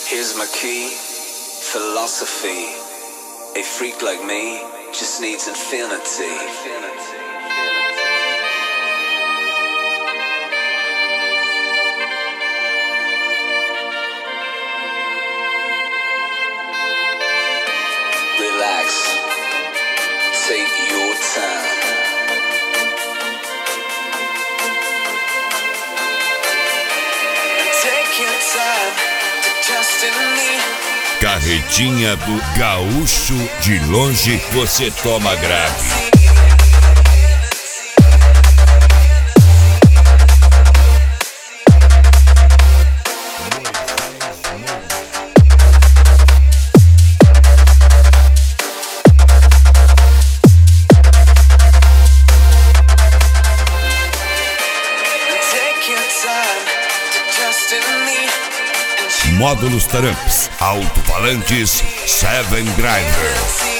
Here's my key, philosophy. A freak like me just needs infinity. Relax, take your time. Take your time to trust in me. Carretinha do Gaúcho, de longe você toma grave. Módulos Taramps, alto-falantes, Seven Driver.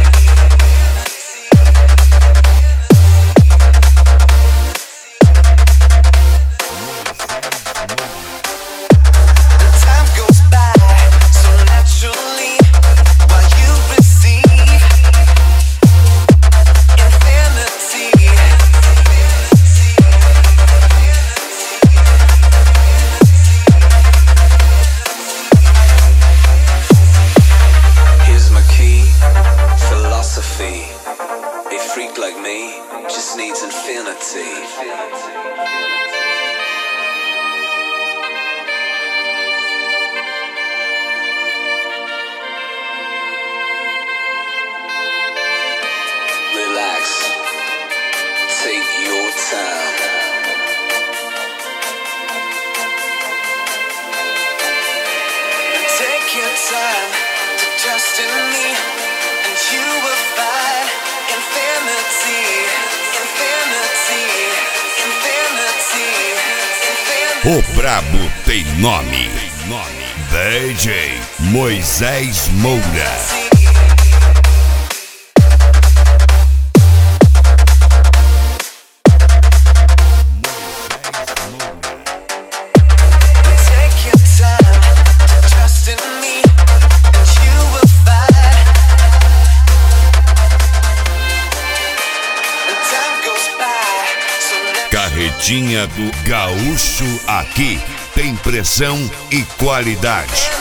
A freak like me just needs infinity. Relax, take your time. Take your time to trust in me, and you will find infinity, infinity, infinity, infinity. O brabo tem nome. DJ Moisés Moura. Carretinha do Gaúcho, aqui tem pressão e qualidade.